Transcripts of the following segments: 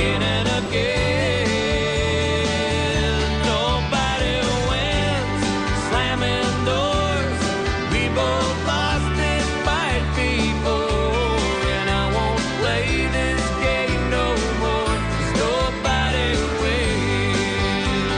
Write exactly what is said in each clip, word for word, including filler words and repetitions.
again and again. Nobody wins, slamming doors. We both lost this fight before, and I won't play this game no more, 'cause nobody wins.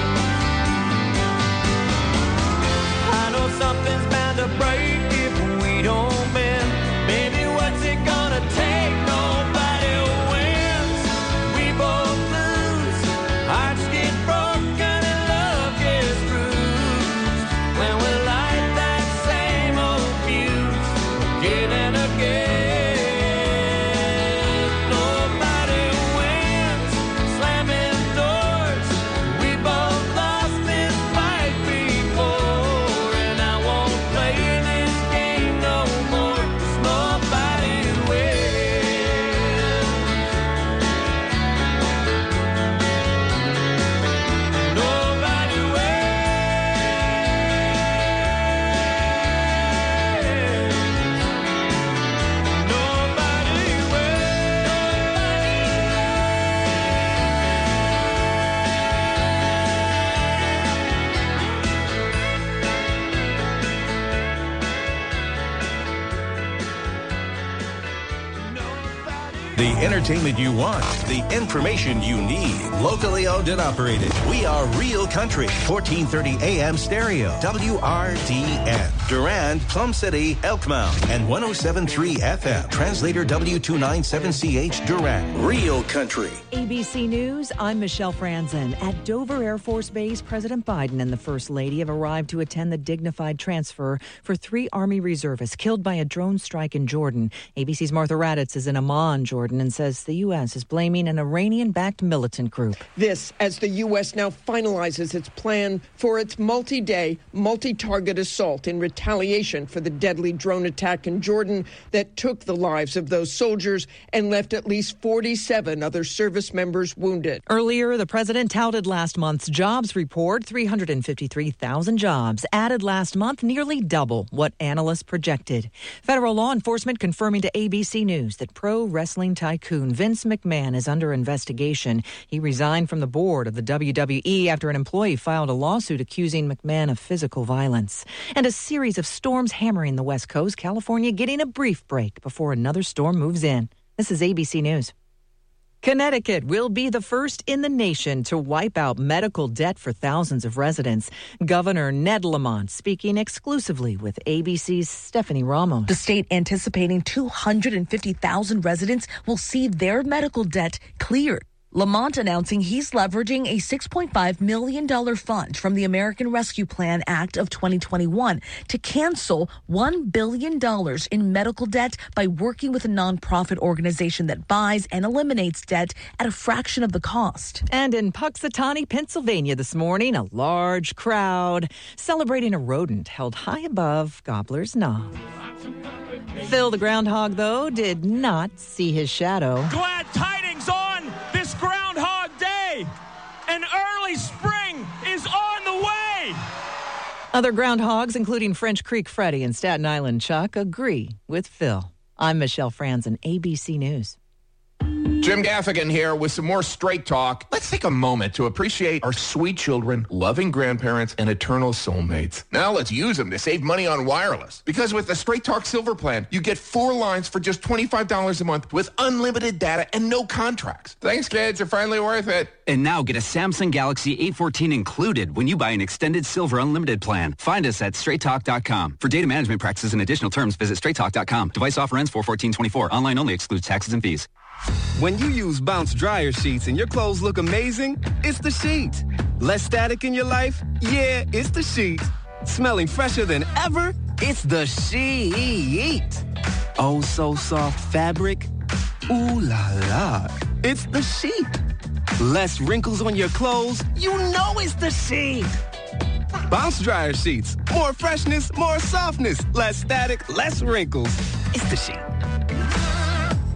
I know something's bound to break if we don't bend. Baby, what's it gonna take? Nobody wins. We both lose. Hearts get broken and love gets bruised. When we light that same old fuse again and again. Nobody wins, slamming doors. We both lost this fight before, and I won't play this game no more, 'cause nobody wins. Nobody wins. Nobody The entertainment you want, the information you need. Locally owned and operated. We are Real Country. fourteen thirty A M stereo. W R D N. Durand, Plum City, Elkmount. And one oh seven point three F M. Translator W two ninety-seven C H Durand. Real Country. A B C News, I'm Michelle Franzen. At Dover Air Force Base, President Biden and the First Lady have arrived to attend the dignified transfer for three Army reservists killed by a drone strike in Jordan. A B C's Martha Raddatz is in Amman, Jordan, and says the U S is blaming an Iranian-backed militant group. This as the U S now finalizes its plan for its multi-day, multi-target assault in retaliation for the deadly drone attack in Jordan that took the lives of those soldiers and left at least forty-seven other service members wounded. Earlier, the president touted last month's jobs report, three hundred fifty-three thousand jobs added last month, nearly double what analysts projected. Federal law enforcement confirming to A B C News that pro wrestling tycoon Vince McMahon is under investigation. He resigned from the board of the W W E after an employee filed a lawsuit accusing McMahon of physical violence. And a series of storms hammering the West Coast, California getting a brief break before another storm moves in. This is A B C News. Connecticut will be the first in the nation to wipe out medical debt for thousands of residents. Governor Ned Lamont speaking exclusively with A B C's Stephanie Ramos. The state anticipating two hundred fifty thousand residents will see their medical debt cleared. Lamont announcing he's leveraging a six point five million dollars fund from the American Rescue Plan Act of twenty twenty-one to cancel one billion dollars in medical debt by working with a nonprofit organization that buys and eliminates debt at a fraction of the cost. And in Puxatawny, Pennsylvania this morning, a large crowd celebrating a rodent held high above Gobbler's Knob. Phil the groundhog, though, did not see his shadow. Glad tidings on this Groundhog Day. An early spring is on the way. Other groundhogs, including French Creek Freddy and Staten Island Chuck, agree with Phil. I'm Michelle Franzen, A B C News. Jim Gaffigan here with some more Straight Talk. Let's take a moment to appreciate our sweet children, loving grandparents, and eternal soulmates. Now let's use them to save money on wireless. Because with the Straight Talk Silver Plan, you get four lines for just twenty-five dollars a month with unlimited data and no contracts. Thanks, kids. You're finally worth it. And now get a Samsung Galaxy A fourteen included when you buy an extended Silver Unlimited plan. Find us at straight talk dot com. For data management practices and additional terms, visit straight talk dot com. Device offer ends four fourteen twenty-four. Online only, excludes taxes and fees. When you use Bounce dryer sheets and your clothes look amazing, it's the sheet. Less static in your life? Yeah, it's the sheet. Smelling fresher than ever? It's the sheet. Oh, so soft fabric? Ooh la la. It's the sheet. Less wrinkles on your clothes? You know it's the sheet. Bounce dryer sheets. More freshness, more softness. Less static, less wrinkles. It's the sheet.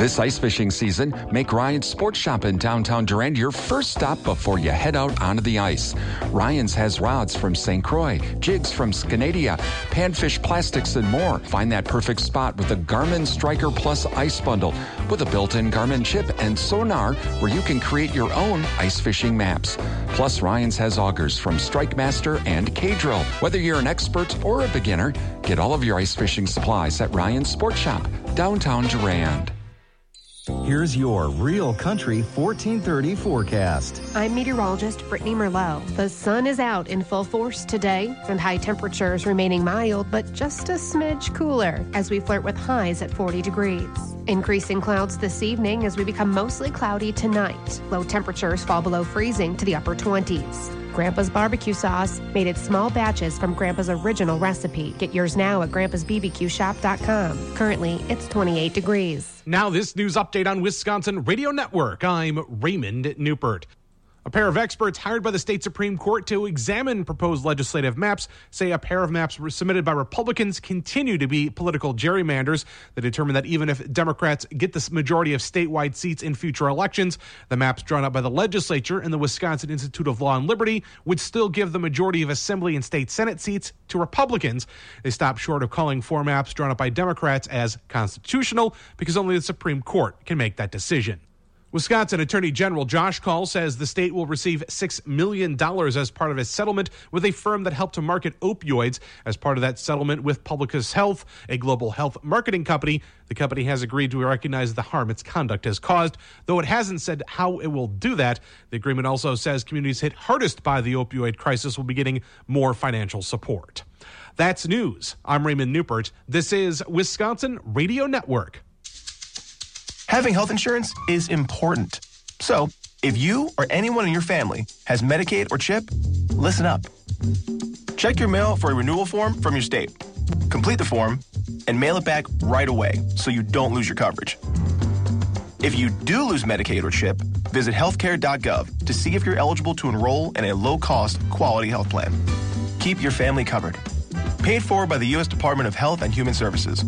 This ice fishing season, make Ryan's Sports Shop in downtown Durand your first stop before you head out onto the ice. Ryan's has rods from Saint Croix, jigs from Scanadia, panfish plastics, and more. Find that perfect spot with the Garmin Striker Plus Ice Bundle with a built-in Garmin chip and sonar where you can create your own ice fishing maps. Plus, Ryan's has augers from Strike Master and K-Drill. Whether you're an expert or a beginner, get all of your ice fishing supplies at Ryan's Sports Shop, downtown Durand. Here's your Real Country fourteen thirty forecast. I'm meteorologist Brittany Merlot. The sun is out in full force today, and high temperatures remaining mild, but just a smidge cooler as we flirt with highs at forty degrees. Increasing clouds this evening as we become mostly cloudy tonight. Low temperatures fall below freezing to the upper twenties. Grandpa's barbecue sauce, made in small batches from Grandpa's original recipe. Get yours now at grandpas b b q shop dot com. Currently, it's twenty-eight degrees. Now this news update on Wisconsin Radio Network. I'm Raymond Newpert. A pair of experts hired by the state Supreme Court to examine proposed legislative maps say a pair of maps submitted by Republicans continue to be political gerrymanders. They determined that even if Democrats get the majority of statewide seats in future elections, the maps drawn up by the legislature and the Wisconsin Institute of Law and Liberty would still give the majority of Assembly and state Senate seats to Republicans. They stopped short of calling four maps drawn up by Democrats as constitutional because only the Supreme Court can make that decision. Wisconsin Attorney General Josh Kaul says the state will receive six million dollars as part of a settlement with a firm that helped to market opioids. As part of that settlement with Publicus Health, a global health marketing company, the company has agreed to recognize the harm its conduct has caused, though it hasn't said how it will do that. The agreement also says communities hit hardest by the opioid crisis will be getting more financial support. That's news. I'm Raymond Newpert. This is Wisconsin Radio Network. Having health insurance is important. So, if you or anyone in your family has Medicaid or CHIP, listen up. Check your mail for a renewal form from your state. Complete the form and mail it back right away so you don't lose your coverage. If you do lose Medicaid or CHIP, visit healthcare dot gov to see if you're eligible to enroll in a low-cost, quality health plan. Keep your family covered. Paid for by the U S Department of Health and Human Services.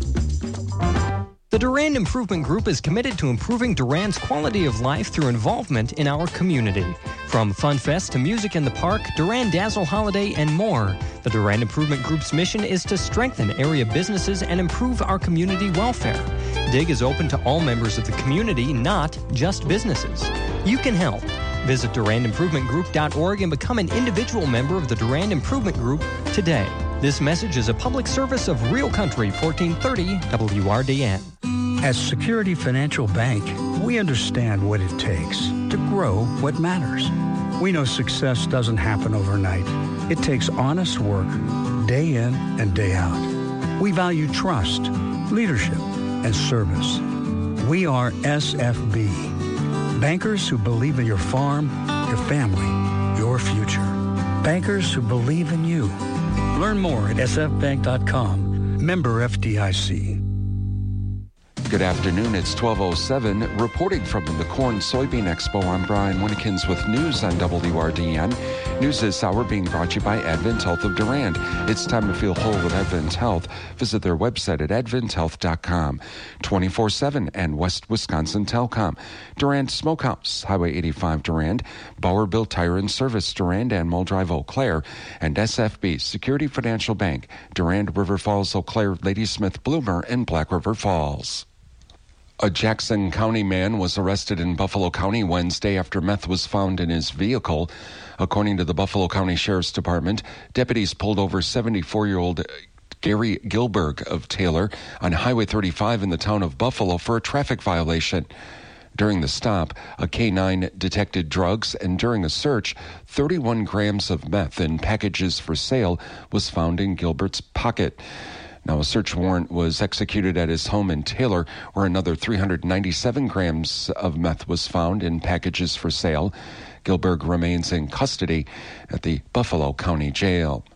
The Durand Improvement Group is committed to improving Durand's quality of life through involvement in our community. From Fun Fest to music in the park, Durand Dazzle Holiday, and more, the Durand Improvement Group's mission is to strengthen area businesses and improve our community welfare. DIG is open to all members of the community, not just businesses. You can help. Visit durand improvement group dot org and become an individual member of the Durand Improvement Group today. This message is a public service of Real Country fourteen thirty W R D N. As Security Financial Bank, we understand what it takes to grow what matters. We know success doesn't happen overnight. It takes honest work, day in and day out. We value trust, leadership, and service. We are S F B, bankers who believe in your farm, your family, your future. Bankers who believe in you. Learn more at s f bank dot com. Member F D I C. Good afternoon. It's twelve oh seven. Reporting from the Corn Soybean Expo, I'm Brian Winnikins with news on W R D N. News this hour being brought to you by Advent Health of Durand. It's time to feel whole with Advent Health. Visit their website at advent health dot com. twenty-four seven and West Wisconsin Telecom. Durand Smokehouse, Highway eighty-five Durand. Bauer Built Tire and Service, Durand and Mull Drive, Eau Claire. And S F B, Security Financial Bank, Durand, River Falls, Eau Claire, Ladysmith, Bloomer, and Black River Falls. A Jackson County man was arrested in Buffalo County Wednesday after meth was found in his vehicle. According to the Buffalo County Sheriff's Department, deputies pulled over seventy-four-year-old Gary Gilberg of Taylor on Highway thirty-five in the town of Buffalo for a traffic violation. During the stop, a K nine detected drugs, and during a search, thirty-one grams of meth in packages for sale was found in Gilbert's pocket. Now, a search warrant was executed at his home in Taylor, where another three hundred ninety-seven grams of meth was found in packages for sale. Gilberg remains in custody at the Buffalo County Jail.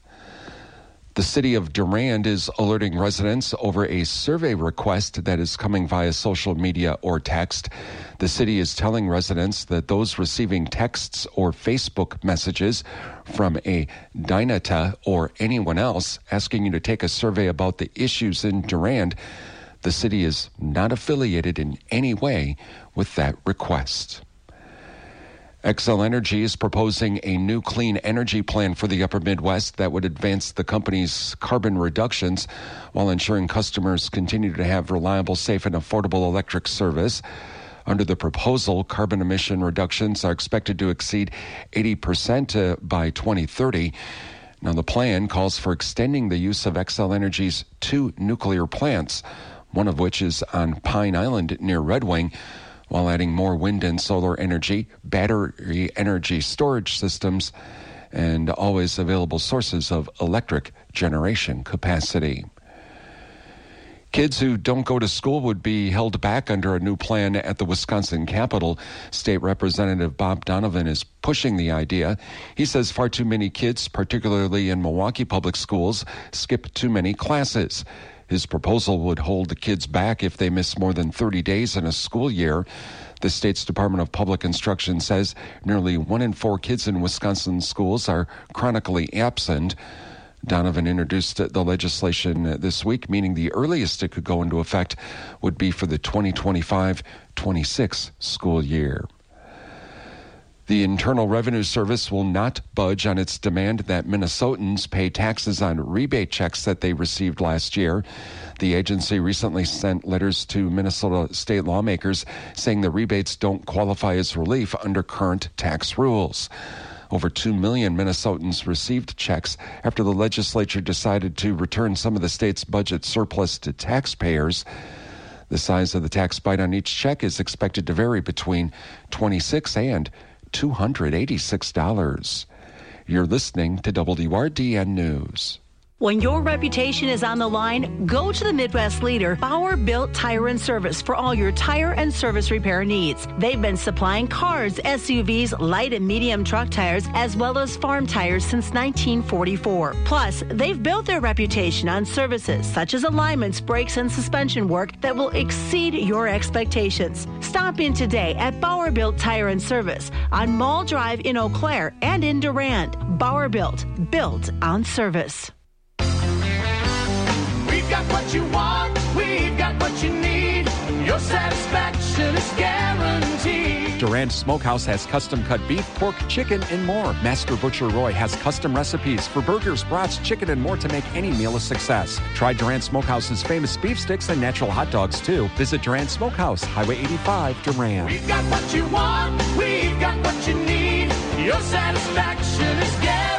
The city of Durand is alerting residents over a survey request that is coming via social media or text. The city is telling residents that those receiving texts or Facebook messages from a Dynata or anyone else asking you to take a survey about the issues in Durand, The city is not affiliated in any way with that request. Xcel Energy is proposing a new clean energy plan for the upper Midwest that would advance the company's carbon reductions while ensuring customers continue to have reliable, safe, and affordable electric service. Under the proposal, carbon emission reductions are expected to exceed eighty percent uh, by twenty thirty. Now, the plan calls for extending the use of Xcel Energy's two nuclear plants, one of which is on Pine Island near Red Wing, while adding more wind and solar energy, battery energy storage systems, and always available sources of electric generation capacity. Kids who don't go to school would be held back under a new plan at the Wisconsin Capitol. State Representative Bob Donovan is pushing the idea. He says far too many kids, particularly in Milwaukee public schools, skip too many classes. His proposal would hold the kids back if they miss more than thirty days in a school year. The state's Department of Public Instruction says nearly one in four kids in Wisconsin schools are chronically absent. Donovan introduced the legislation this week, meaning the earliest it could go into effect would be for the twenty twenty-five twenty-six school year. The Internal Revenue Service will not budge on its demand that Minnesotans pay taxes on rebate checks that they received last year. The agency recently sent letters to Minnesota state lawmakers saying the rebates don't qualify as relief under current tax rules. Over two million Minnesotans received checks after the legislature decided to return some of the state's budget surplus to taxpayers. The size of the tax bite on each check is expected to vary between twenty-six dollars and two hundred eighty-six dollars. You're listening to W R D N News. When your reputation is on the line, go to the Midwest leader, Bauer Built Tire and Service, for all your tire and service repair needs. They've been supplying cars, S U Vs, light and medium truck tires, as well as farm tires since nineteen forty-four. Plus, they've built their reputation on services such as alignments, brakes, and suspension work that will exceed your expectations. Stop in today at Bauer Built Tire and Service on Mall Drive in Eau Claire and in Durand. Bauer Built, built on service. We've got what you want, we've got what you need. Your satisfaction is guaranteed. Durand Smokehouse has custom-cut beef, pork, chicken, and more. Master Butcher Roy has custom recipes for burgers, brats, chicken, and more to make any meal a success. Try Durand Smokehouse's famous beef sticks and natural hot dogs, too. Visit Durand Smokehouse, Highway eighty-five, Durand. We've got what you want, we've got what you need. Your satisfaction is guaranteed.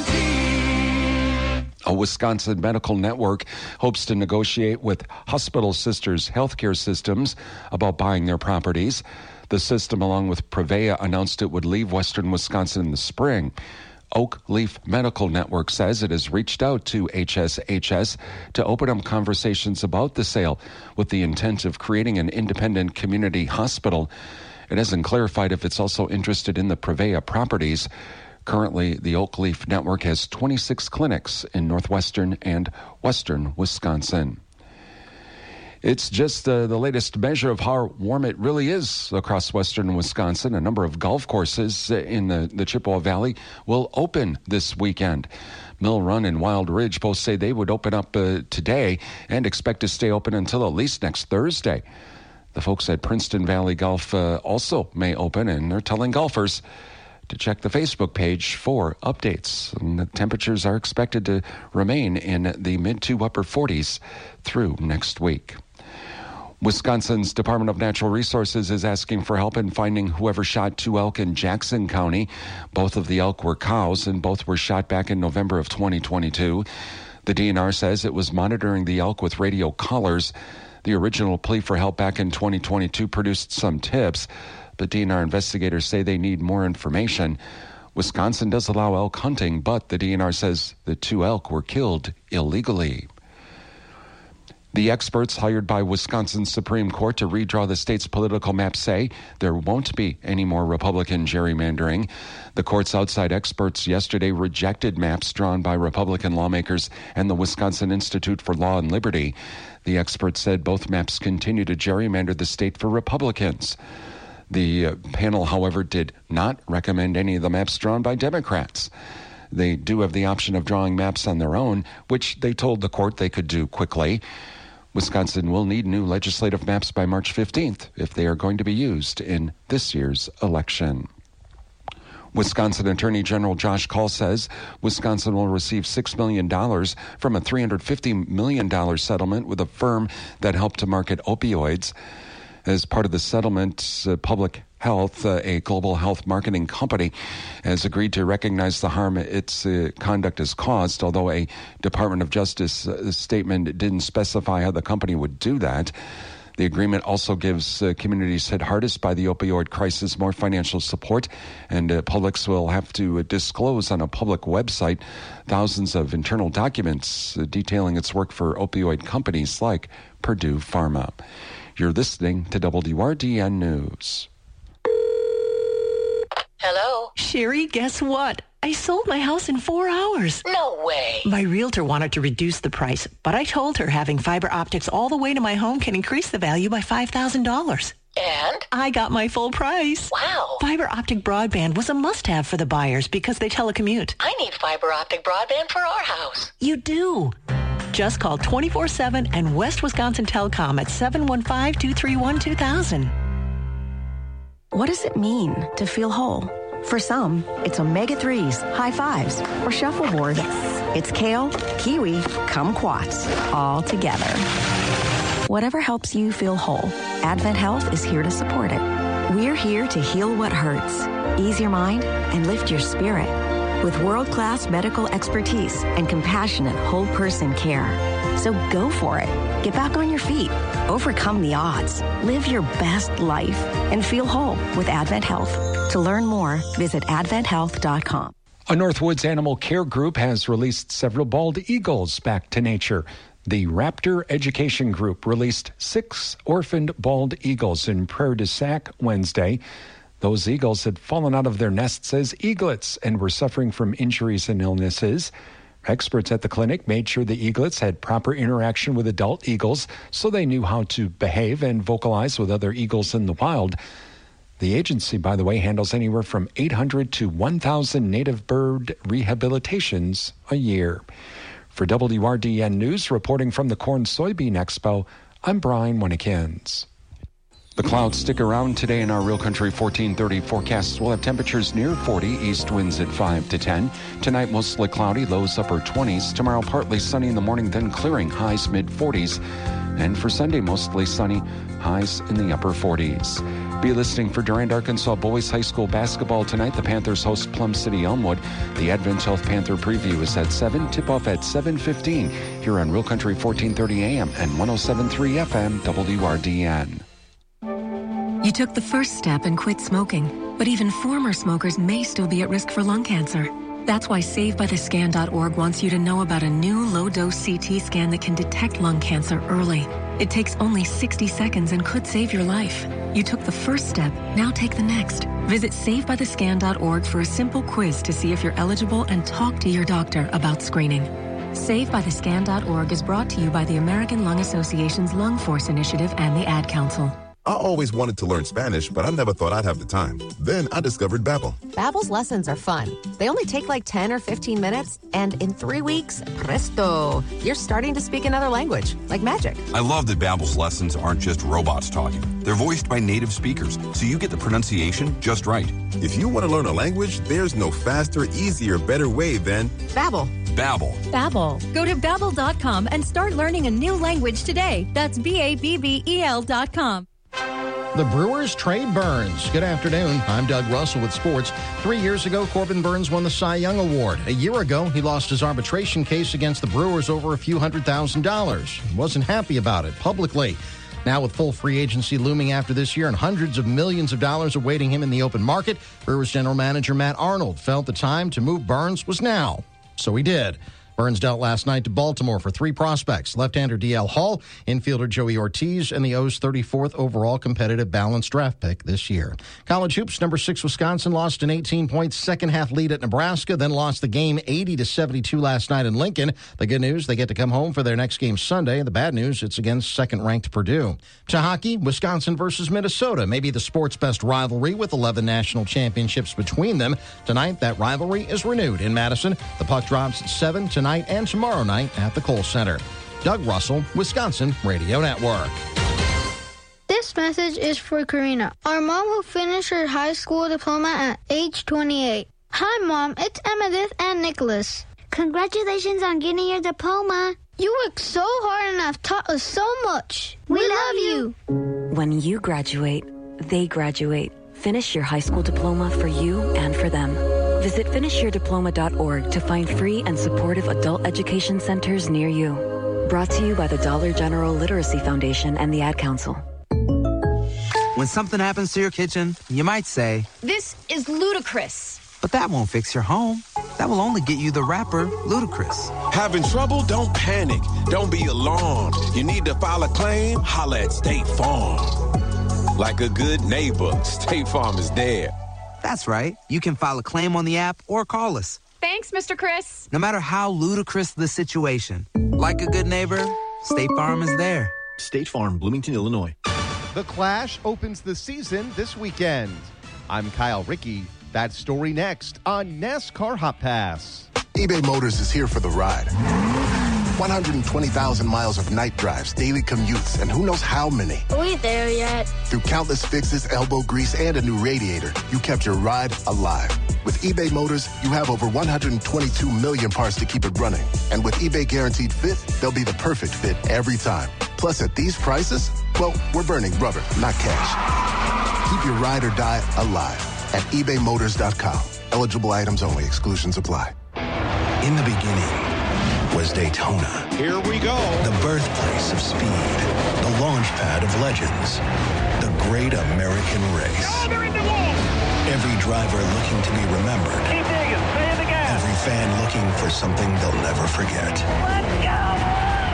A Wisconsin medical network hopes to negotiate with Hospital Sisters Healthcare Systems about buying their properties. The system, along with Prevea, announced it would leave western Wisconsin in the spring. Oak Leaf Medical Network says it has reached out to H S H S to open up conversations about the sale with the intent of creating an independent community hospital. It hasn't clarified if it's also interested in the Prevea properties. Currently, the Oak Leaf Network has twenty-six clinics in northwestern and western Wisconsin. It's just uh, the latest measure of how warm it really is across western Wisconsin. A number of golf courses in the, the Chippewa Valley will open this weekend. Mill Run and Wild Ridge both say they would open up uh, today and expect to stay open until at least next Thursday. The folks at Princeton Valley Golf uh, also may open, and they're telling golfers to check the Facebook page for updates. And the temperatures are expected to remain in the mid to upper forties through next week. Wisconsin's Department of Natural Resources is asking for help in finding whoever shot two elk in Jackson County. Both of the elk were cows, and both were shot back in November of twenty twenty-two. The D N R says it was monitoring the elk with radio collars. The original plea for help back in twenty twenty-two produced some tips, but D N R investigators say they need more information. Wisconsin does allow elk hunting, but the D N R says the two elk were killed illegally. The experts hired by Wisconsin's Supreme Court to redraw the state's political map say there won't be any more Republican gerrymandering. The court's outside experts yesterday rejected maps drawn by Republican lawmakers and the Wisconsin Institute for Law and Liberty. The experts said both maps continue to gerrymander the state for Republicans. The uh, panel, however, did not recommend any of the maps drawn by Democrats. They do have the option of drawing maps on their own, which they told the court they could do quickly. Wisconsin will need new legislative maps by March fifteenth if they are going to be used in this year's election. Wisconsin Attorney General Josh Kaul says Wisconsin will receive six million dollars from a three hundred fifty million dollars settlement with a firm that helped to market opioids. As part of the settlement, uh, Public Health, uh, a global health marketing company, has agreed to recognize the harm its uh, conduct has caused, although a Department of Justice uh, statement didn't specify how the company would do that. The agreement also gives uh, communities hit hardest by the opioid crisis more financial support, and uh, Publix will have to uh, disclose on a public website thousands of internal documents uh, detailing its work for opioid companies like Purdue Pharma. You're listening to W R D N News. Hello? Sherry, guess what? I sold my house in four hours. No way. My realtor wanted to reduce the price, but I told her having fiber optics all the way to my home can increase the value by five thousand dollars. And? I got my full price. Wow. Fiber optic broadband was a must-have for the buyers because they telecommute. I need fiber optic broadband for our house. You do. Just call twenty-four seven and West Wisconsin Telecom at seven one five, two three one, two thousand. What does it mean to feel whole? For some, it's omega threes, high fives, or shuffleboard. Yes. It's kale, kiwi, kumquats, all together. Whatever helps you feel whole, Advent Health is here to support it. We're here to heal what hurts, ease your mind, and lift your spirit. With world-class medical expertise and compassionate whole person care. So go for it. Get back on your feet. Overcome the odds. Live your best life and feel whole with Advent Health. To learn more, visit advent health dot com. A Northwoods Animal Care Group has released several bald eagles back to nature. The Raptor Education Group released six orphaned bald eagles in Prairie du Sac Wednesday. Those eagles had fallen out of their nests as eaglets and were suffering from injuries and illnesses. Experts at the clinic made sure the eaglets had proper interaction with adult eagles so they knew how to behave and vocalize with other eagles in the wild. The agency, by the way, handles anywhere from eight hundred to one thousand native bird rehabilitations a year. For W R D N News, reporting from the Corn Soybean Expo, I'm Brian Winnikins. The clouds stick around today in our Real Country fourteen thirty forecasts. We'll have temperatures near forty, east winds at five to ten. Tonight, mostly cloudy, lows upper twenties. Tomorrow, partly sunny in the morning, then clearing, highs mid forties. And for Sunday, mostly sunny, highs in the upper forties. Be listening for Durand, Arkansas Boys High School basketball tonight. The Panthers host Plum City Elmwood. The Advent Health Panther preview is at seven, tip-off at seven fifteen here on Real Country fourteen thirty A M and one oh seven point three F M W R D N. You took the first step and quit smoking, but even former smokers may still be at risk for lung cancer. That's why save by the scan dot org wants you to know about a new low-dose C T scan that can detect lung cancer early. It takes only sixty seconds and could save your life. You took the first step, now take the next. Visit save by the scan dot org for a simple quiz to see if you're eligible and talk to your doctor about screening. save by the scan dot org is brought to you by the American Lung Association's Lung Force Initiative and the Ad Council. I always wanted to learn Spanish, but I never thought I'd have the time. Then I discovered Babbel. Babbel's lessons are fun. They only take like ten or fifteen minutes, and in three weeks, presto, you're starting to speak another language, like magic. I love that Babbel's lessons aren't just robots talking. They're voiced by native speakers, so you get the pronunciation just right. If you want to learn a language, there's no faster, easier, better way than Babbel. Babbel. Babbel. Go to babbel dot com and start learning a new language today. That's B A B B E L dot com. The Brewers trade Burns. Good afternoon. I'm Doug Russell with sports. Three years ago, Corbin Burns won the Cy Young Award. A year ago, he lost his arbitration case against the Brewers over a few hundred thousand dollars. He wasn't happy about it publicly. Now, with full free agency looming after this year and hundreds of millions of dollars awaiting him in the open market, Brewers general manager Matt Arnold felt the time to move Burns was now. So he did. Burns dealt last night to Baltimore for three prospects, left-hander D L Hall, infielder Joey Ortiz, and the O's thirty-fourth overall competitive balanced draft pick this year. College hoops, number six Wisconsin lost an eighteen-point second-half lead at Nebraska, then lost the game eighty to seventy-two last night in Lincoln. The good news, they get to come home for their next game Sunday. The bad news, it's against second-ranked Purdue. To hockey, Wisconsin versus Minnesota, maybe the sport's best rivalry with eleven national championships between them. Tonight, that rivalry is renewed in Madison. The puck drops at seven tonight and tomorrow night at the Kohl Center. Doug Russell, Wisconsin Radio Network. This message is for Karina, our mom who finished her high school diploma at age twenty-eight. Hi, Mom. It's Emmettith and Nicholas. Congratulations on getting your diploma. You worked so hard and have taught us so much. We, we love you. When you graduate, they graduate. Finish your high school diploma for you and for them. Visit finish your diploma dot org to find free and supportive adult education centers near you. Brought to you by the Dollar General Literacy Foundation and the Ad Council. When something happens to your kitchen, you might say, "This is ludicrous." But that won't fix your home. That will only get you the rapper, Ludacris. Having trouble? Don't panic. Don't be alarmed. You need to file a claim? Holla at State Farm. Like a good neighbor, State Farm is there. That's right. You can file a claim on the app or call us. Thanks, Mister Chris. No matter how ludicrous the situation, like a good neighbor, State Farm is there. State Farm, Bloomington, Illinois. The Clash opens the season this weekend. I'm Kyle Rickey. That story next on NASCAR Hot Pass. eBay Motors is here for the ride. one hundred twenty thousand miles of night drives, daily commutes, and who knows how many. Are we there yet? Through countless fixes, elbow grease, and a new radiator, you kept your ride alive. With eBay Motors, you have over one hundred twenty-two million parts to keep it running. And with eBay Guaranteed Fit, they'll be the perfect fit every time. Plus, at these prices, well, we're burning rubber, not cash. Keep your ride or die alive at ebay motors dot com. Eligible items only. Exclusions apply. In the beginning was Daytona. Here we go. The birthplace of speed. The launch pad of legends. The great American race. Oh, they're in the wall. Every driver looking to be remembered. Keep digging. Stay in the gas. Every fan looking for something they'll never forget. Let's go.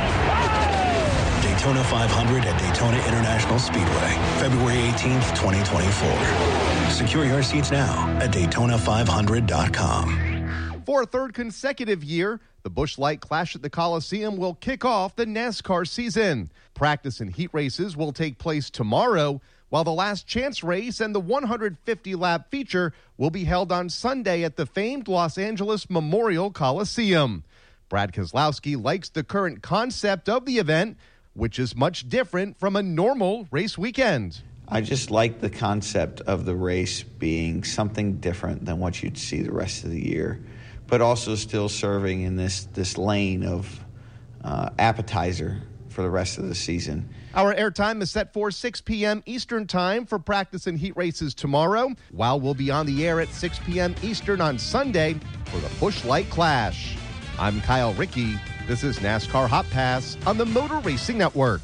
Daytona five hundred at Daytona International Speedway, February eighteenth, twenty twenty-four. Secure your seats now at daytona five hundred dot com. For a third consecutive year, the Busch Light Clash at the Coliseum will kick off the NASCAR season. Practice and heat races will take place tomorrow, while the Last Chance race and the one hundred fifty lap feature will be held on Sunday at the famed Los Angeles Memorial Coliseum. Brad Keselowski likes the current concept of the event, which is much different from a normal race weekend. I just like the concept of the race being something different than what you'd see the rest of the year, but also still serving in this, this lane of uh, appetizer for the rest of the season. Our airtime is set for six p.m. Eastern Time for practice and heat races tomorrow, while we'll be on the air at six p.m. Eastern on Sunday for the Busch Light Clash. I'm Kyle Rickey. This is NASCAR Hot Pass on the Motor Racing Network.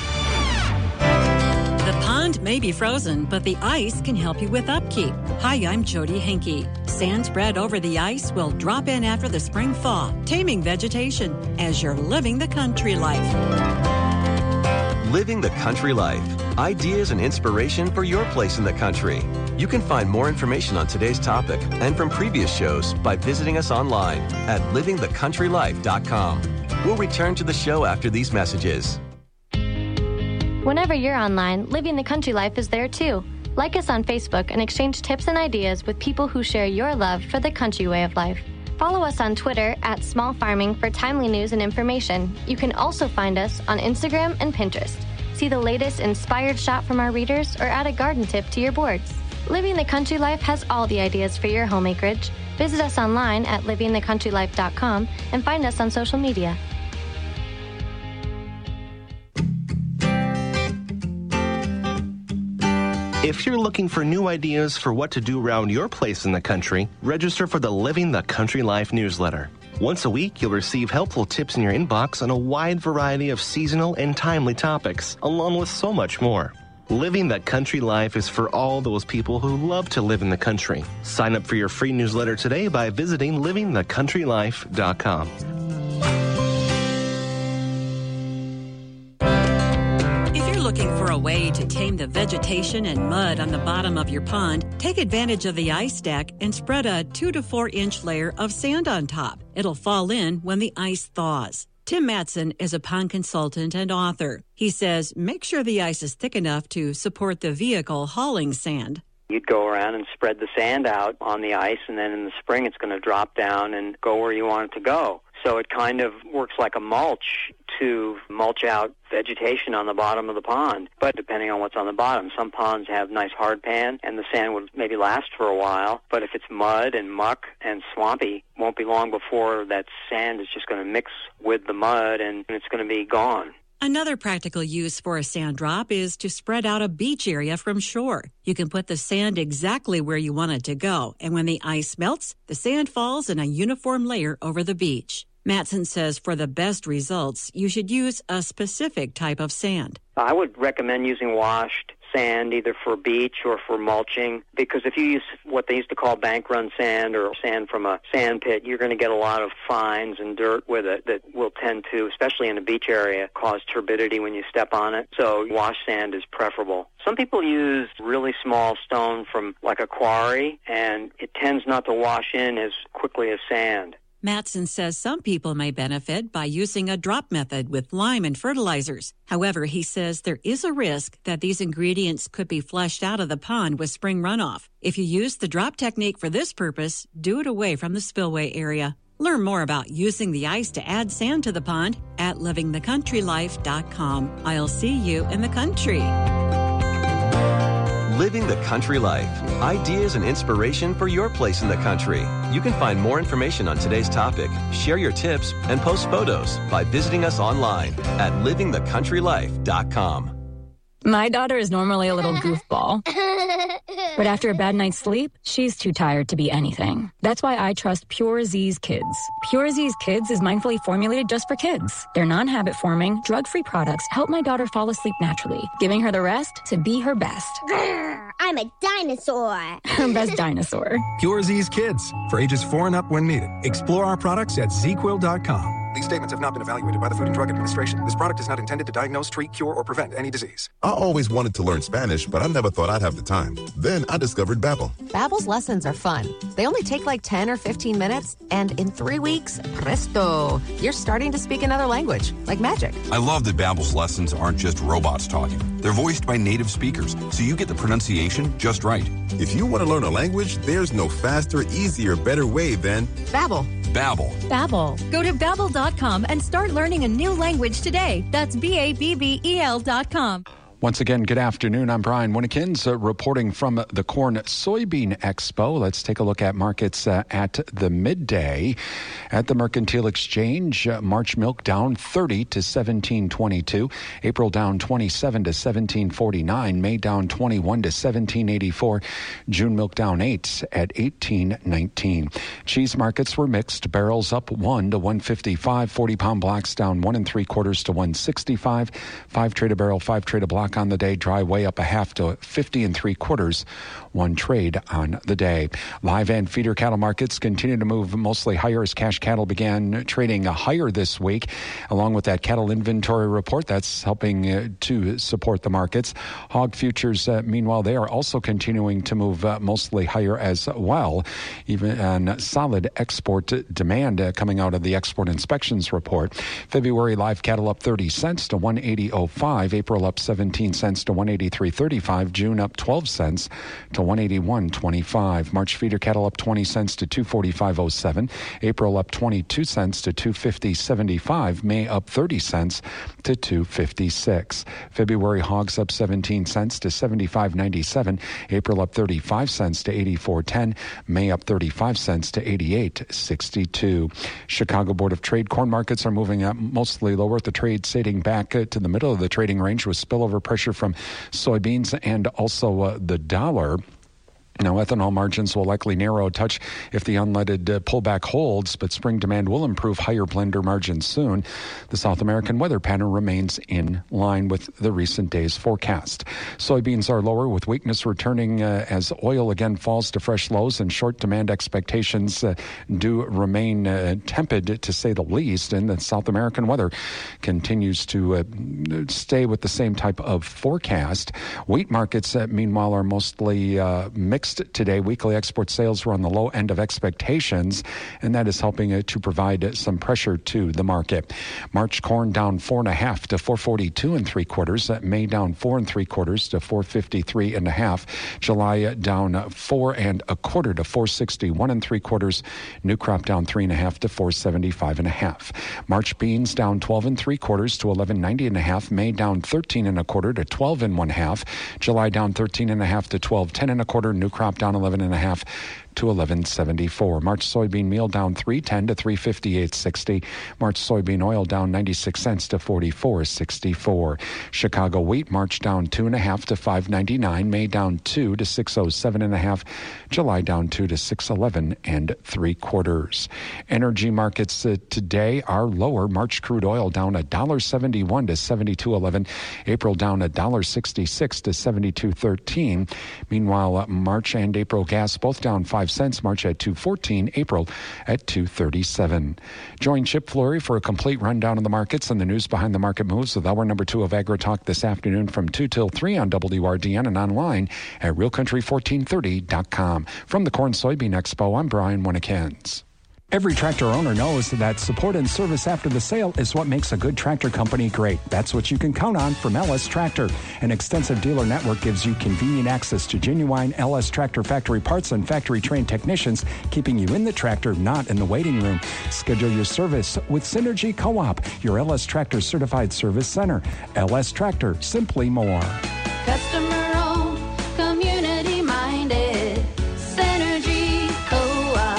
The pond may be frozen, but the ice can help you with upkeep. Hi, I'm Jody Henke. Sand spread over the ice will drop in after the spring thaw, taming vegetation as you're living the country life. Living the country life. Ideas and inspiration for your place in the country. You can find more information on today's topic and from previous shows by visiting us online at living the country life dot com. We'll return to the show after these messages. Whenever you're online, Living the Country Life is there too. Like us on Facebook and exchange tips and ideas with people who share your love for the country way of life. Follow us on Twitter at Small Farming for timely news and information. You can also find us on Instagram and Pinterest. See the latest inspired shot from our readers or add a garden tip to your boards. Living the Country Life has all the ideas for your home acreage. Visit us online at living the country life dot com and find us on social media. If you're looking for new ideas for what to do around your place in the country, register for the Living the Country Life newsletter. Once a week, you'll receive helpful tips in your inbox on a wide variety of seasonal and timely topics, along with so much more. Living the Country Life is for all those people who love to live in the country. Sign up for your free newsletter today by visiting living the country life dot com. Looking for a way to tame the vegetation and mud on the bottom of your pond? Take advantage of the ice stack and spread a two to four inch layer of sand on top. It'll fall in when the ice thaws. Tim Matson is a pond consultant and author. He says make sure the ice is thick enough to support the vehicle hauling sand. You'd go around and spread the sand out on the ice, and then in the spring it's going to drop down and go where you want it to go. So it kind of works like a mulch to mulch out vegetation on the bottom of the pond. But depending on what's on the bottom, some ponds have nice hard pan and the sand would maybe last for a while. But if it's mud and muck and swampy, it won't be long before that sand is just going to mix with the mud and it's going to be gone. Another practical use for a sand drop is to spread out a beach area from shore. You can put the sand exactly where you want it to go, and when the ice melts, the sand falls in a uniform layer over the beach. Mattson says for the best results, you should use a specific type of sand. I would recommend using washed sand either for beach or for mulching, because if you use what they used to call bank run sand or sand from a sand pit, you're going to get a lot of fines and dirt with it that will tend to, especially in a beach area, cause turbidity when you step on it. So washed sand is preferable. Some people use really small stone from like a quarry, and it tends not to wash in as quickly as sand. Mattson says some people may benefit by using a drop method with lime and fertilizers. However, he says there is a risk that these ingredients could be flushed out of the pond with spring runoff. If you use the drop technique for this purpose, do it away from the spillway area. Learn more about using the ice to add sand to the pond at living the country life dot com. I'll see you in the country. Living the Country Life. Ideas and inspiration for your place in the country. You can find more information on today's topic, share your tips, and post photos by visiting us online at living the country life dot com. My daughter is normally a little goofball, but after a bad night's sleep, she's too tired to be anything. That's why I trust Pure Z's Kids. Pure Z's Kids is mindfully formulated just for kids. Their non-habit forming, drug-free products help my daughter fall asleep naturally, giving her the rest to be her best. I'm a dinosaur. Her best dinosaur. Pure Z's Kids, for ages four and up when needed. Explore our products at z quill dot com. These statements have not been evaluated by the Food and Drug Administration. This product is not intended to diagnose, treat, cure, or prevent any disease. I always wanted to learn Spanish, but I never thought I'd have the time. Then I discovered Babbel. Babbel's lessons are fun. They only take like ten or fifteen minutes, and in three weeks, presto, you're starting to speak another language, like magic. I love that Babbel's lessons aren't just robots talking. They're voiced by native speakers, so you get the pronunciation just right. If you want to learn a language, there's no faster, easier, better way than Babbel. Babbel. Babbel. Go to babbel dot com and start learning a new language today. That's B A B B E L dot com. Once again, good afternoon. I'm Brian Winnekins, uh, reporting from the Corn Soybean Expo. Let's take a look at markets uh, at the midday. At the Mercantile Exchange, uh, March milk down thirty to seventeen twenty-two. April down twenty-seven to seventeen forty-nine. May down twenty-one to seventeen eighty-four. June milk down eight at eighteen nineteen. Cheese markets were mixed. Barrels up one to one fifty-five. forty-pound blocks down one and three quarters to one sixty-five. Five trade a barrel, five trade a block on the day, dry way up a half to fifty and three quarters, one trade on the day. Live and feeder cattle markets continue to move mostly higher as cash cattle began trading higher this week. Along with that cattle inventory report, that's helping uh, to support the markets. Hog futures, uh, meanwhile, they are also continuing to move uh, mostly higher as well, even on solid export demand uh, coming out of the export inspections report. February live cattle up thirty cents to one eighty oh five. April up seventeen cents to one eighty-three thirty-five. June up twelve cents to one eighty-one twenty-five. March feeder cattle up twenty cents to two forty-five oh seven. April up twenty-two cents to two fifty seventy-five. May up thirty cents to two fifty-six. February hogs up seventeen cents to seventy-five ninety-seven. April up thirty-five cents to eighty-four ten. May up thirty-five cents to eighty-eight sixty-two. Chicago Board of Trade corn markets are moving up mostly lower. The trade sitting back to the middle of the trading range with spillover pressure from soybeans and also uh, the dollar. Now, ethanol margins will likely narrow a touch if the unleaded uh, pullback holds, but spring demand will improve higher blender margins soon. The South American weather pattern remains in line with the recent day's forecast. Soybeans are lower with weakness returning uh, as oil again falls to fresh lows and short demand expectations uh, do remain uh, tepid, to say the least, and the South American weather continues to uh, stay with the same type of forecast. Wheat markets, uh, meanwhile, are mostly uh, mixed mixed today. Weekly export sales were on the low end of expectations, and that is helping uh, to provide some pressure to the market. March corn down four and a half to four forty-two and three quarters. May down four and three quarters to four fifty-three and a half. July down four and a quarter to four sixty-one and three quarters. New crop down three and a half to four seventy-five and a half. March beans down twelve and three quarters to eleven ninety and a half. May down thirteen and a quarter to twelve and one half. July down thirteen and a half to twelve ten and a quarter. New crop down eleven and a half to eleven seventy-four. March soybean meal down three ten to three fifty-eight sixty. March soybean oil down ninety-six cents to forty-four sixty-four. Chicago wheat March down two and a half to five ninety-nine. May down two to six oh seven and a half. July down two to six eleven and three quarters. Energy markets uh, today are lower. March crude oil down one dollar seventy-one to seventy-two eleven. April down one dollar sixty-six to seventy-two thirteen. Meanwhile, uh, March and April gas both down five cents. March at two fourteen, April at two thirty-seven. Join Chip Flory for a complete rundown of the markets and the news behind the market moves with hour number two of AgriTalk this afternoon from two till three on W R D N and online at real country fourteen thirty dot com. From the Corn Soybean Expo, I'm Brian Winnikins. Every tractor owner knows that support and service after the sale is what makes a good tractor company great. That's what you can count on from L S Tractor. An extensive dealer network gives you convenient access to genuine L S Tractor factory parts and factory-trained technicians, keeping you in the tractor, not in the waiting room. Schedule your service with Synergy Co-op, your L S Tractor certified service center. L S Tractor, simply more. Customer-owned, community-minded, Synergy Co-op.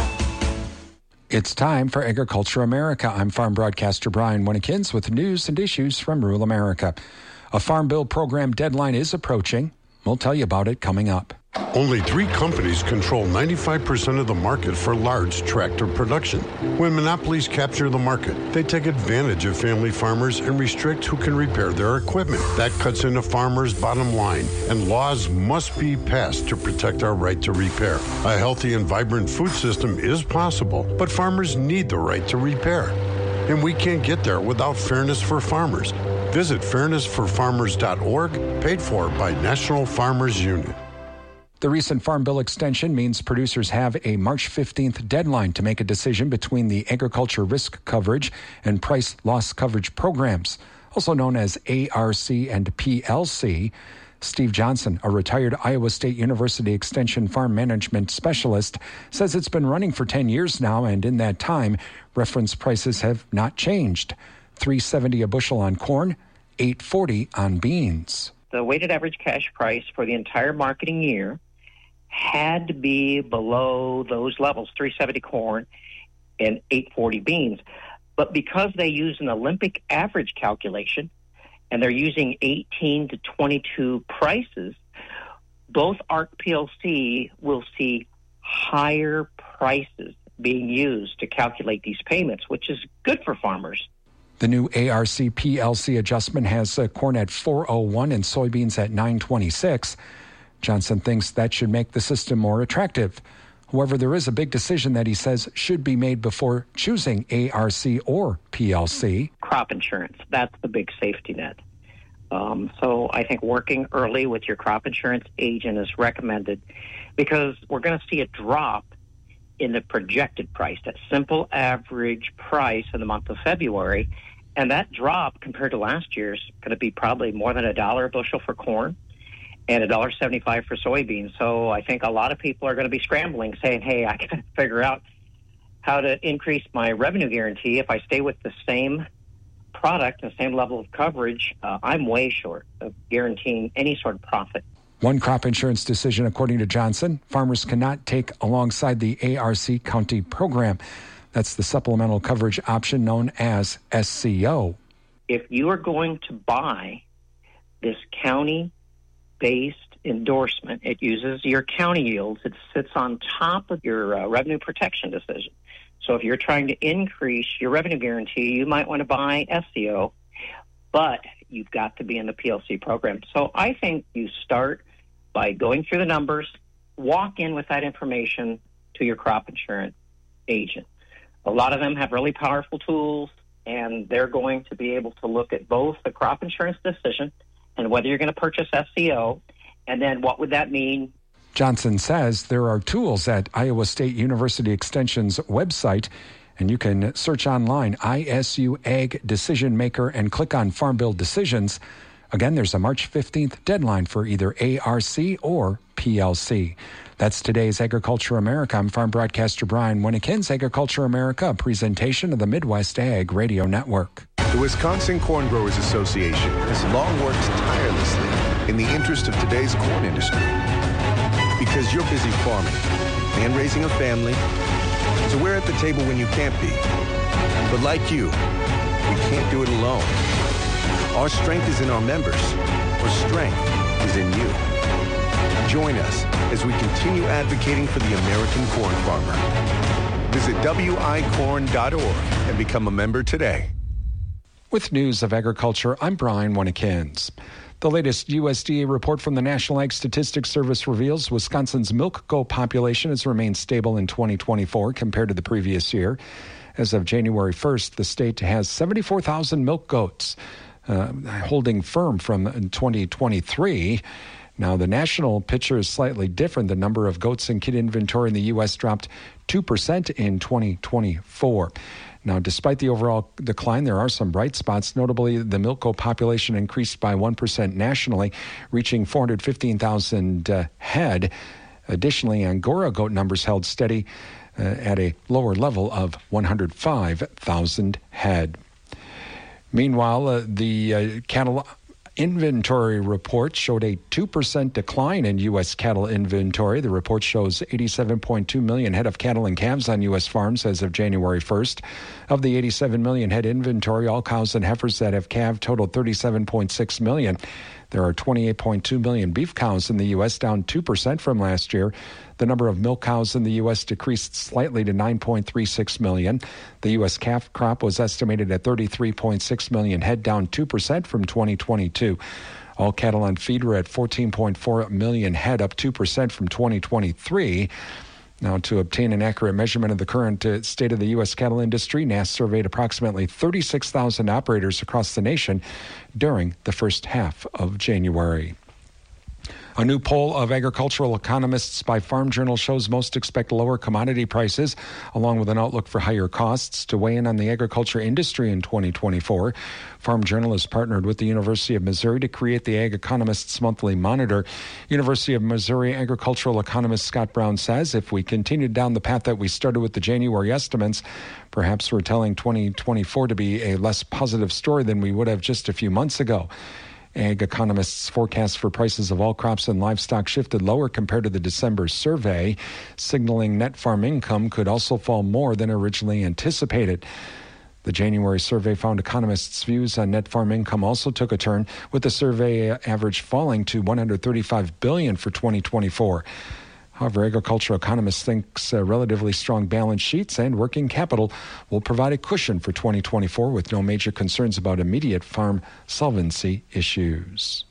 It's time for Agriculture America. I'm farm broadcaster Brian Winnikins with news and issues from rural America. A Farm Bill program deadline is approaching. We'll tell you about it coming up. Only three companies control ninety-five percent of the market for large tractor production. When monopolies capture the market, they take advantage of family farmers and restrict who can repair their equipment. That cuts into farmers' bottom line, and laws must be passed to protect our right to repair. A healthy and vibrant food system is possible, but farmers need the right to repair. And we can't get there without fairness for farmers. Visit fairness for farmers dot org, paid for by National Farmers Union. The recent Farm Bill extension means producers have a March fifteenth deadline to make a decision between the Agriculture Risk Coverage and Price Loss Coverage programs, also known as A R C and P L C. Steve Johnson, a retired Iowa State University Extension farm management specialist, says it's been running for ten years now, and in that time, reference prices have not changed. three seventy a bushel on corn, eight forty on beans. The weighted average cash price for the entire marketing year had to be below those levels, three seventy corn and eight forty beans. But because they use an Olympic average calculation and they're using eighteen to twenty-two prices, both A R C P L C will see higher prices being used to calculate these payments, which is good for farmers. The new A R C P L C adjustment has uh, corn at four oh one and soybeans at nine twenty-six. Johnson thinks that should make the system more attractive. However, there is a big decision that he says should be made before choosing A R C or P L C. Crop insurance, that's the big safety net. Um, so I think working early with your crop insurance agent is recommended because we're going to see a drop in the projected price, that simple average price in the month of February. And that drop compared to last year is going to be probably more than a dollar a bushel for corn and one dollar seventy-five for soybeans. So I think a lot of people are going to be scrambling, saying, hey, I got to figure out how to increase my revenue guarantee. If I stay with the same product and the same level of coverage, uh, I'm way short of guaranteeing any sort of profit. One crop insurance decision, according to Johnson, farmers cannot take alongside the A R C county program. That's the supplemental coverage option known as S C O. If you are going to buy this county-based endorsement, it uses your county yields. It sits on top of your uh, revenue protection decision. So if you're trying to increase your revenue guarantee, you might want to buy S C O, but you've got to be in the P L C program. So I think you start by going through the numbers, walk in with that information to your crop insurance agent. A lot of them have really powerful tools, and they're going to be able to look at both the crop insurance decision and whether you're going to purchase S C O, and then what would that mean Johnson says there are tools at Iowa State University Extension's website, and you can search online I S U Ag Decision Maker and click on Farm Bill Decisions. Again, there's a March fifteenth deadline for either A R C or P L C. That's today's Agriculture America. I'm farm broadcaster Brian Winnekins. Agriculture America, a presentation of the Midwest Ag Radio Network. The Wisconsin Corn Growers Association has long worked tirelessly in the interest of today's corn industry. Because you're busy farming and raising a family, so we're at the table when you can't be. But like you, we can't do it alone. Our strength is in our members. Our strength is in you. Join us as we continue advocating for the American corn farmer. Visit W I corn dot org and become a member today. With news of agriculture, I'm Brian Winnekins. The latest U S D A report from the National Ag Statistics Service reveals Wisconsin's milk goat population has remained stable in twenty twenty-four compared to the previous year. As of January first, the state has seventy-four thousand milk goats, uh, holding firm from twenty twenty-three. Now, the national picture is slightly different. The number of goats in kid inventory in the U S dropped two percent in twenty twenty-four. Now, despite the overall decline, there are some bright spots. Notably, the milk goat population increased by one percent nationally, reaching four hundred fifteen thousand uh, head. Additionally, Angora goat numbers held steady uh, at a lower level of one hundred five thousand head. Meanwhile, uh, the uh, cattle inventory report showed a two percent decline in U S cattle inventory. The report shows eighty-seven point two million head of cattle and calves on U S farms as of January first. Of the eighty-seven million head inventory, all cows and heifers that have calved totaled thirty-seven point six million. There are twenty-eight point two million beef cows in the U S, down two percent from last year. The number of milk cows in the U S decreased slightly to nine point three six million. The U S calf crop was estimated at thirty-three point six million head, down two percent from twenty twenty-two. All cattle on feed were at fourteen point four million head, up two percent from twenty twenty-three. Now, to obtain an accurate measurement of the current uh, state of the U S cattle industry, N A S surveyed approximately thirty-six thousand operators across the nation during the first half of January. A new poll of agricultural economists by Farm Journal shows most expect lower commodity prices, along with an outlook for higher costs, to weigh in on the agriculture industry in twenty twenty-four. Farm Journal has partnered with the University of Missouri to create the Ag Economist's Monthly Monitor. University of Missouri agricultural economist Scott Brown says if we continued down the path that we started with the January estimates, perhaps we're telling twenty twenty-four to be a less positive story than we would have just a few months ago. Ag economists' forecast for prices of all crops and livestock shifted lower compared to the December survey, signaling net farm income could also fall more than originally anticipated. The January survey found economists' views on net farm income also took a turn, with the survey average falling to one hundred thirty-five billion dollars for twenty twenty-four. However, agricultural economists think uh, relatively strong balance sheets and working capital will provide a cushion for twenty twenty-four, with no major concerns about immediate farm solvency issues.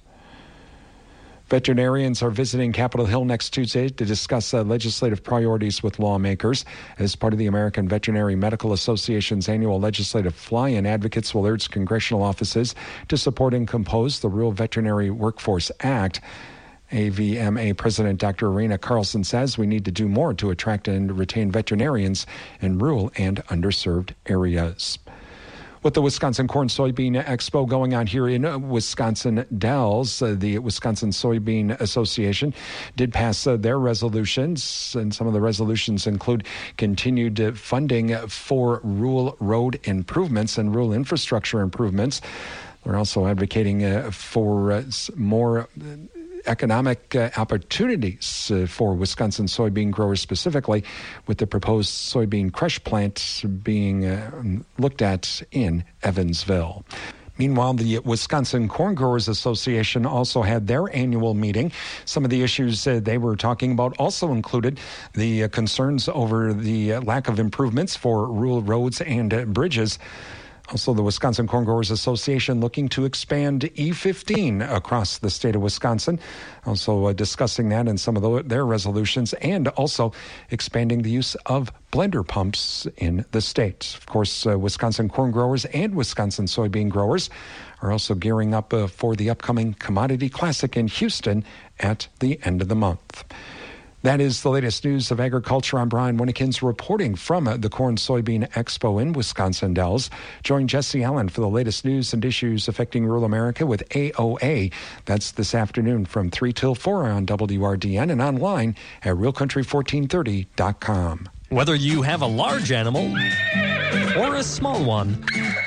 Veterinarians are visiting Capitol Hill next Tuesday to discuss uh, legislative priorities with lawmakers. As part of the American Veterinary Medical Association's annual legislative fly-in, advocates will urge congressional offices to support and compose the Rural Veterinary Workforce Act. A V M A President Doctor Irena Carlson says we need to do more to attract and retain veterinarians in rural and underserved areas. With the Wisconsin Corn Soybean Expo going on here in Wisconsin Dells, uh, the Wisconsin Soybean Association did pass uh, their resolutions, and some of the resolutions include continued uh, funding for rural road improvements and rural infrastructure improvements. They're also advocating uh, for uh, more uh, economic uh, opportunities uh, for Wisconsin soybean growers specifically, with the proposed soybean crush plant being uh, looked at in Evansville. Meanwhile, the Wisconsin Corn Growers Association also had their annual meeting. Some of the issues uh, they were talking about also included the uh, concerns over the uh, lack of improvements for rural roads and uh, bridges. Also, the Wisconsin Corn Growers Association looking to expand E fifteen across the state of Wisconsin. Also uh, discussing that in some of the, their resolutions, and also expanding the use of blender pumps in the state. Of course, uh, Wisconsin corn growers and Wisconsin soybean growers are also gearing up uh, for the upcoming Commodity Classic in Houston at the end of the month. That is the latest news of agriculture. I'm Brian Winnekins reporting from the Corn Soybean Expo in Wisconsin Dells. Join Jesse Allen for the latest news and issues affecting rural America with A O A. That's this afternoon from three till four on W R D N and online at real country fourteen thirty dot com. Whether you have a large animal or a small one,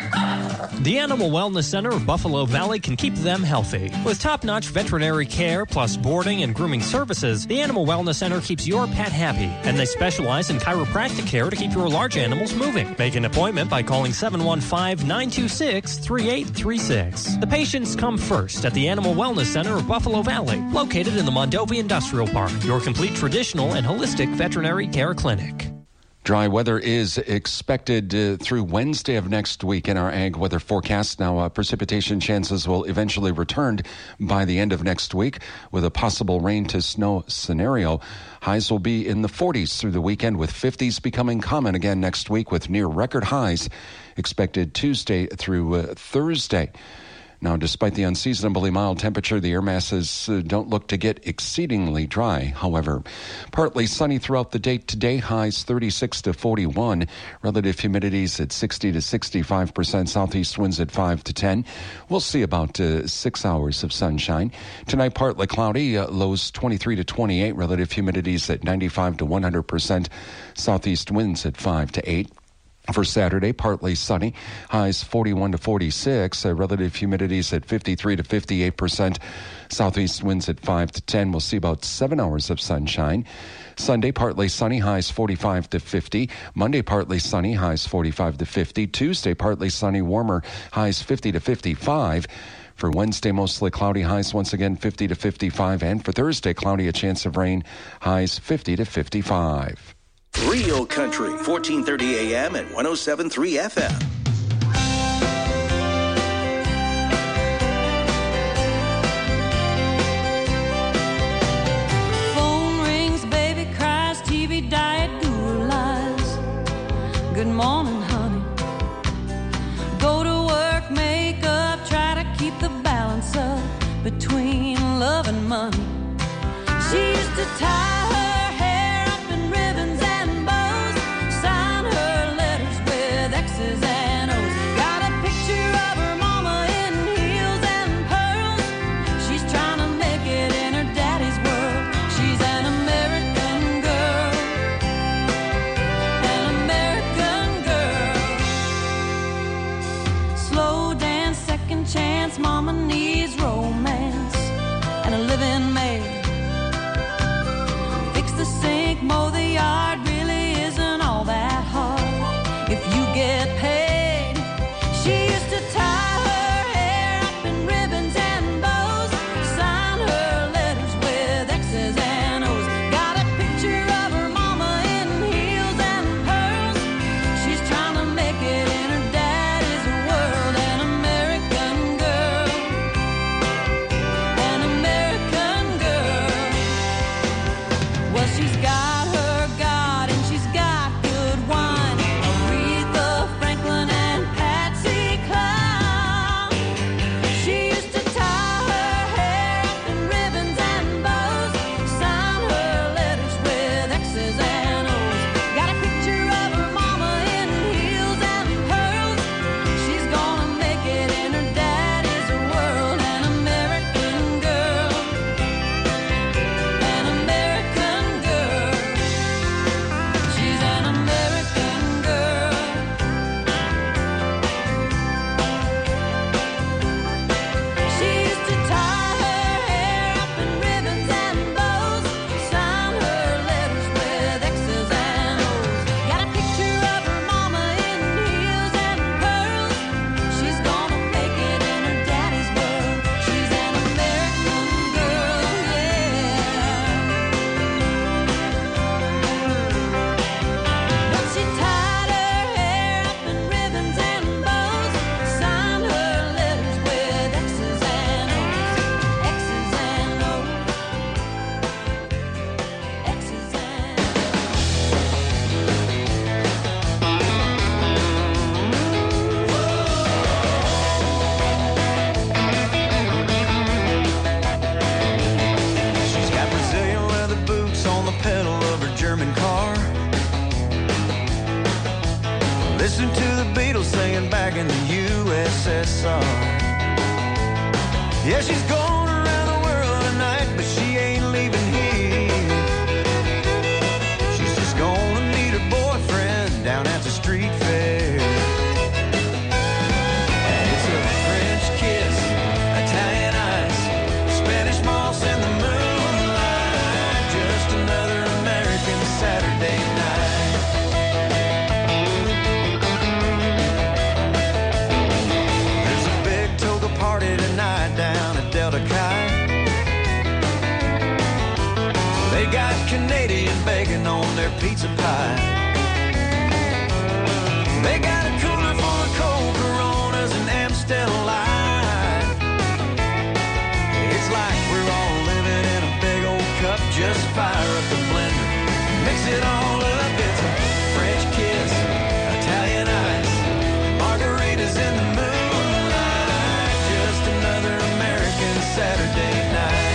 the Animal Wellness Center of Buffalo Valley can keep them healthy. With top-notch veterinary care plus boarding and grooming services, the Animal Wellness Center keeps your pet happy, and they specialize in chiropractic care to keep your large animals moving. Make an appointment by calling seven one five, nine two six, three eight three six. The patients come first at the Animal Wellness Center of Buffalo Valley, located in the Mondovi Industrial Park, your complete traditional and holistic veterinary care clinic. Dry weather is expected uh, through Wednesday of next week in our ag weather forecast. Now, uh, precipitation chances will eventually return by the end of next week with a possible rain to snow scenario. Highs will be in the forties through the weekend, with fifties becoming common again next week, with near record highs expected Tuesday through uh, Thursday. Now, despite the unseasonably mild temperature, the air masses uh, don't look to get exceedingly dry. However, partly sunny throughout the day today, highs thirty-six to forty-one, relative humidities at sixty to sixty-five percent, southeast winds at five to ten. We'll see about uh, six hours of sunshine. Tonight, partly cloudy, uh, lows twenty-three to twenty-eight, relative humidities at ninety-five to one hundred percent, southeast winds at five to eight. For Saturday, partly sunny, highs forty-one to forty-six, uh, relative humidities at fifty-three to fifty-eight percent, southeast winds at five to ten. We'll see about seven hours of sunshine. Sunday, partly sunny, highs forty-five to fifty. Monday, partly sunny, highs forty-five to fifty. Tuesday, partly sunny, warmer, highs fifty to fifty-five. For Wednesday, mostly cloudy, highs once again fifty to fifty-five. And for Thursday, cloudy, a chance of rain, highs fifty to fifty-five. Real Country, fourteen thirty A M and one oh seven point three F M. Phone rings, baby cries, T V diet, Google lies. Good morning, honey. Go to work, make up, try to keep the balance up between love and money. She used to tie her hair up in ribbons and bows, sign her letters with X's and O's. Got a picture of her mama in heels and pearls. She's trying to make it in her daddy's world. She's an American girl, an American girl. Slow dance, second chance, mama needs romance and a living maid. Listen to the Beatles singing back in the U S S R. Yeah, she's going around the world tonight, but she ain't leaving here. She's just gonna meet her boyfriend down at the street fair. And it's a French kiss, Italian ice, Spanish moss and the moonlight. Just another American Saturday night. There's a big toga party tonight down at Delta Chi. They got Canadian bacon on their pizza pie. They got a cooler full of cold Coronas and Amstel Light. It's like we're all living in a big old cup. Just fire up the blender, mix it all up. It's a French kiss, Italian ice, margaritas in the moonlight. Just another American Saturday night.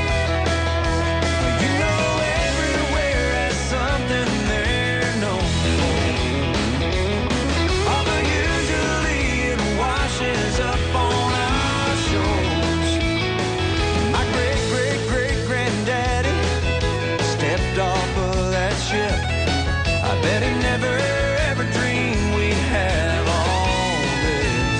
You know everywhere has something they're known for. Although usually it washes up on our shores. My great, great, great granddaddy stepped off of that ship. I bet he never ever dreamed we'd have all this.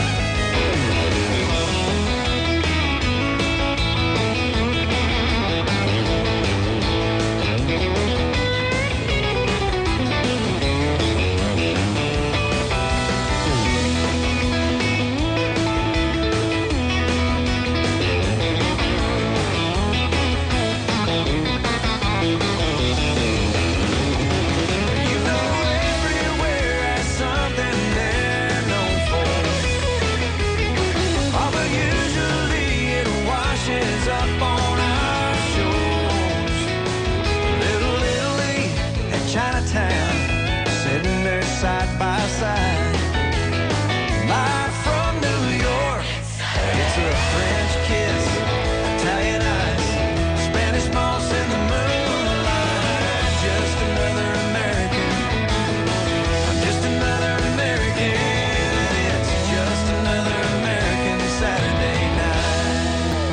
You know everywhere has something they're known for. Although usually it washes up on our shores. Little Italy and Chinatown sitting there side by side. Live from New York, it's a French kiss, Italian ice, Spanish moss in the moonlight. Just another American. I'm just another American. It's just another American Saturday night.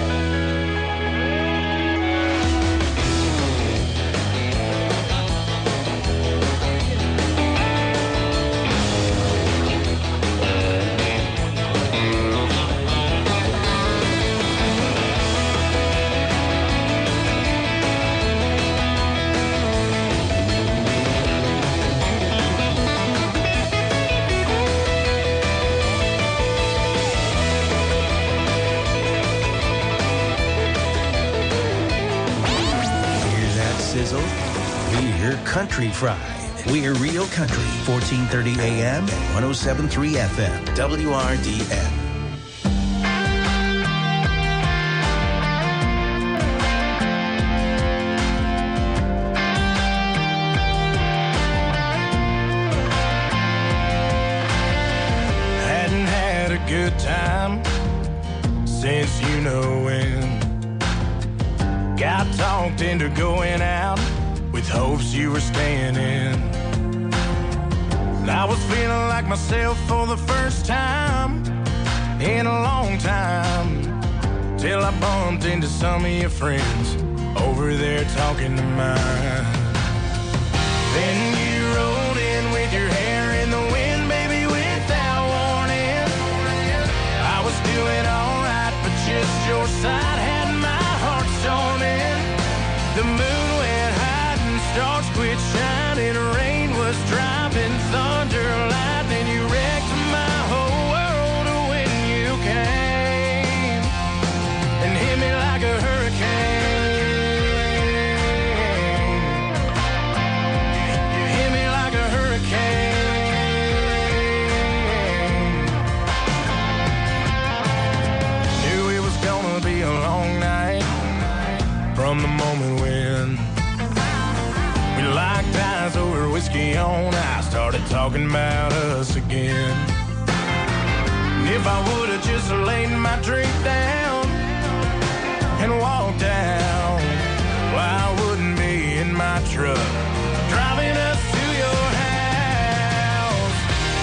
Hear that sizzle? We're Country Fried. We're Real Country, fourteen thirty A M and one oh seven point three F M, W R D N. Hadn't had a good time since you know when. Got talked into going out with hopes you were staying in. And I was feeling like myself for the first time in a long time, till I bumped into some of your friends over there talking to mine. Then you rolled in with your hair in the wind, baby, without warning. I was doing all right, but just your side had my heart storming. The moon went high and stars quit shining. Rain was dropping, thunder, lightning. You wrecked my whole world when you came and hit me like a hurricane. You hit me like a hurricane. Knew it was gonna be a long night from the moment when we locked eyes over whiskey on ice, started talking about us again. And if I would have just laid my drink down and walked out, well, I wouldn't be in my truck driving us to your house.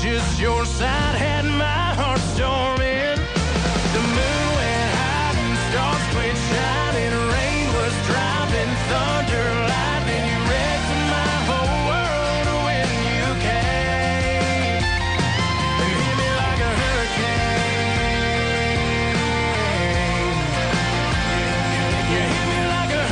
just your side had my heart storming. The moon went high and stars quit shining. Rain was dropping, thunder, lightning. You wrecked my whole world when you came and hit me like a hurricane. You hit me like a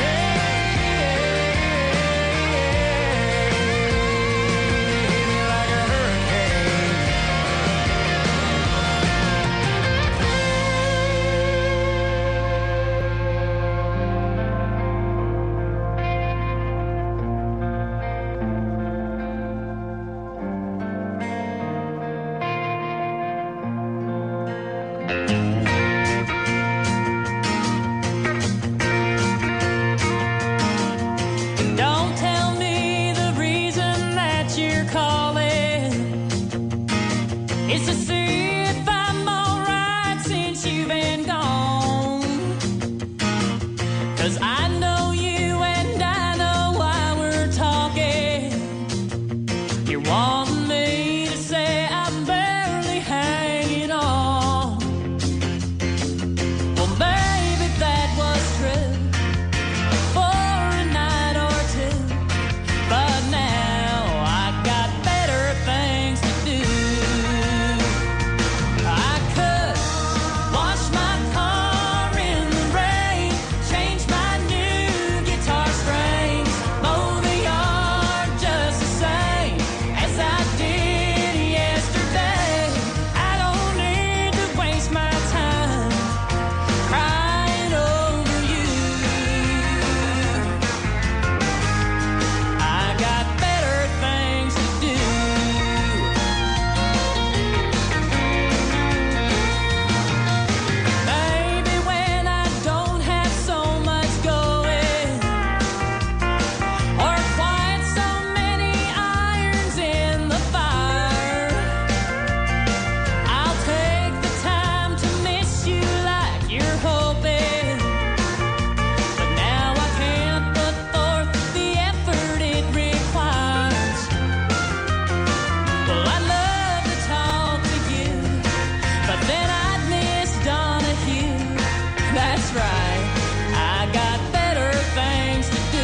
Don't tell me the reason that you're calling. It's to see if I'm alright since you've been gone. 'Cause I know you and I know why we're talking. You're wanting me to say I'm barely hanging on. Well, maybe that was true for a night or two, but now I got better things to do. I could wash my car in the rain, change my new guitar strings, mow the yard just the same as I did yesterday. I don't need to waste my time crying over you. I got better things to do. Maybe when I don't have so much going, or quite so many irons in the fire, I'll take the time to miss you like you're hoping. But now I can't put forth the effort it requires. Well, I'd love to talk to you, but then I'd miss Donahue. That's right, I got better things to do.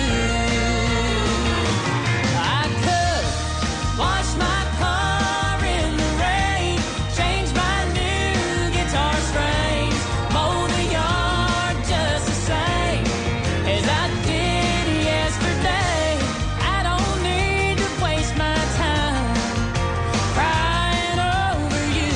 I could wash my car in the rain, change my new guitar strings, mow the yard just the same as I did yesterday. I don't need to waste my time crying over you.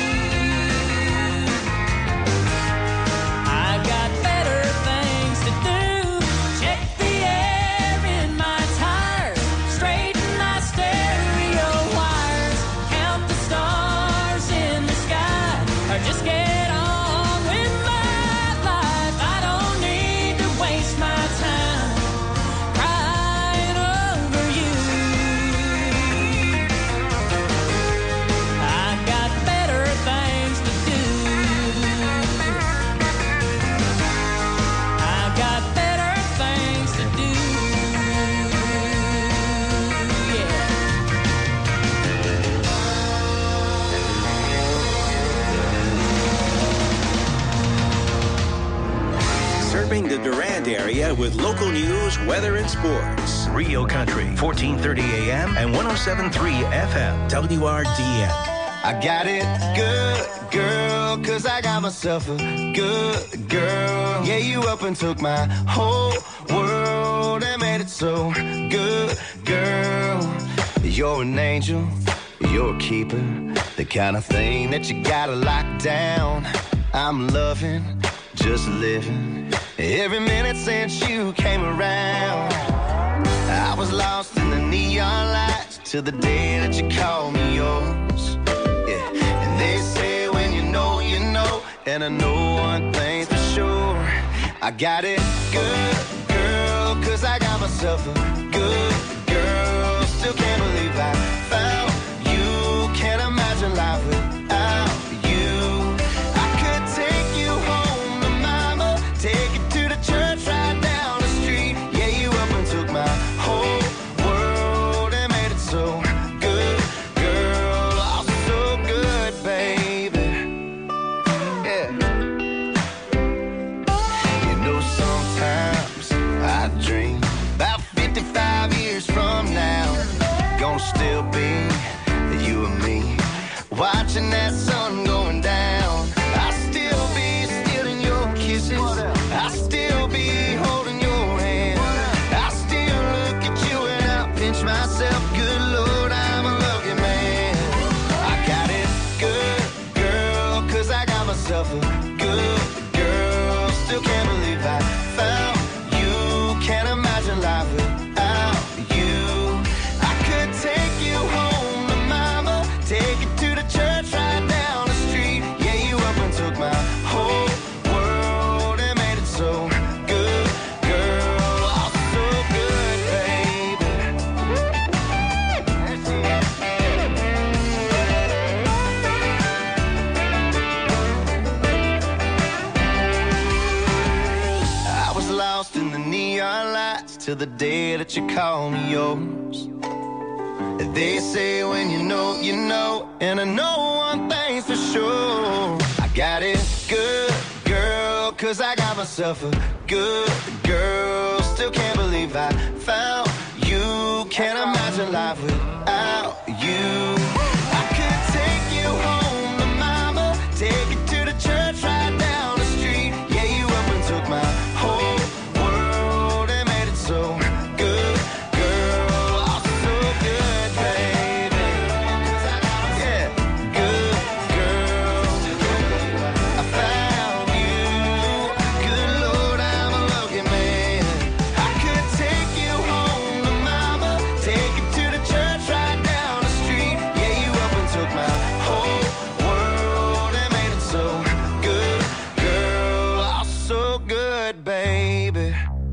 I got better things to do. Check the air in my tires, straighten my stereo wires, count the stars in the sky, or just get on with my life. I don't need to waste my time crying over you. I got better things to do. I got better things to do. Yeah. Serving the Durand area with local news, weather, and sports. Rio Country, fourteen thirty A M and one oh seven point three F M, W R D N. I got it good, girl, 'cause I got myself a good girl. Yeah, you up and took my whole world and made it so good, girl. You're an angel, you're a keeper, the kind of thing that you gotta lock down. I'm loving, just living, every minute since you came around. I was lost in the neon lights till the day that you called me yours. Yeah, and they say when you know, you know, and I know one thing for sure. I got it good, girl, 'cause I got myself a good girl. Still can't believe I found you. Can't imagine life without you. I could take you home to mama, take you to the church right down the street. Yeah, you up and took my whole world and made it so good, girl. lost in the neon lights till the day that you call me yours. They say when you know, you know, and I know one thing's for sure. I got it good, girl, cause I got myself a good girl. Still can't believe I found you. Can't imagine life without you. I could take you home to mama, take you to the church right down the street. Yeah, you up and took my whole world and made it so good, girl. Oh, so good, baby. Yeah, good girl. I found you. Good Lord, I'm a lucky man. I could take you home to mama, take you to the church right down the street. Yeah, you up and took my whole world and made it so good, girl. Oh, so good, baby.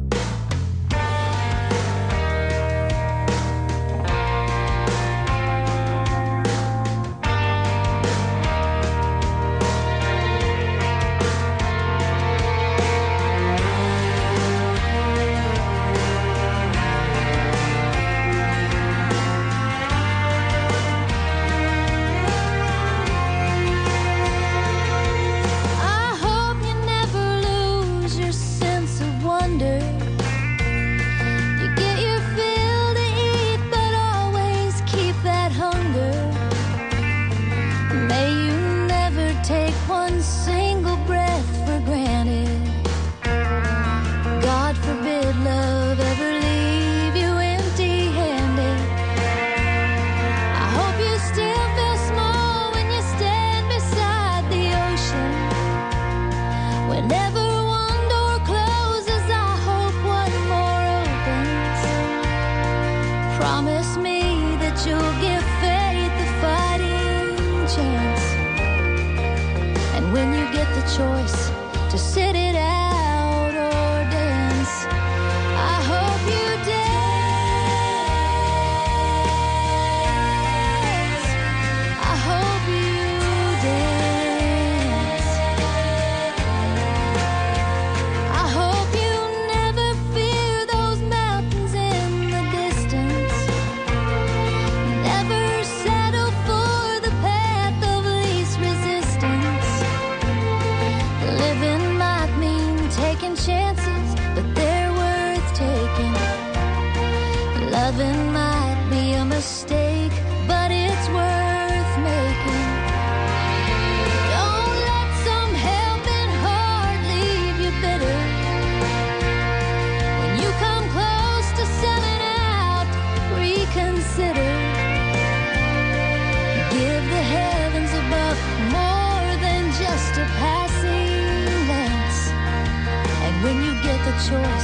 I hope you never lose your sense of wonder. You get your fill to eat, but always keep that hunger. May you never take one single breath for granted. God forbid love ever leave you empty-handed. I hope you still feel small when you stand beside the ocean. Whenever one door closes, I hope one more opens. Promise me that you'll give faith a fighting chance. And when you get the choice to sit it out or dance, I hope you dance. I hope you dance. I hope you never fear those mountains in the distance. Never settle for the path of least resistance. Living might mean taking chances, but they're worth taking. Loving might be a mistake, but it's worth making. Don't let some helping heart leave you bitter. When you come close to selling out, reconsider. Give the heavens above more than just a passing glance. And when you get the choice